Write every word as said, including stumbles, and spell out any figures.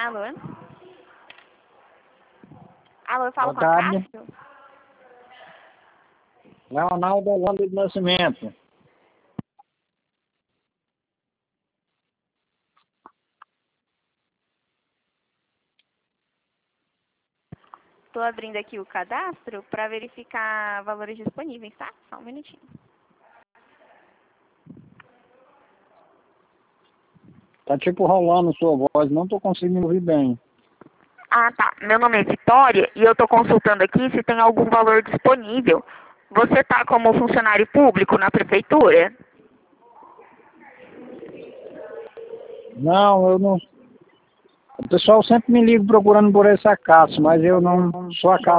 Alô? Alô, eu falo Boa com tarde. a Cássio? Leonardo Holanda de Nascimento. Estou abrindo aqui o cadastro para verificar valores disponíveis, tá? Só um minutinho. Tá tipo rolando sua voz, não tô conseguindo ouvir bem. Ah, tá. Meu nome é Vitória e eu estou consultando aqui se tem algum valor disponível. Você está como funcionário público na prefeitura? Não, eu não. O pessoal sempre me liga procurando por essa casa, mas eu não sou a casa.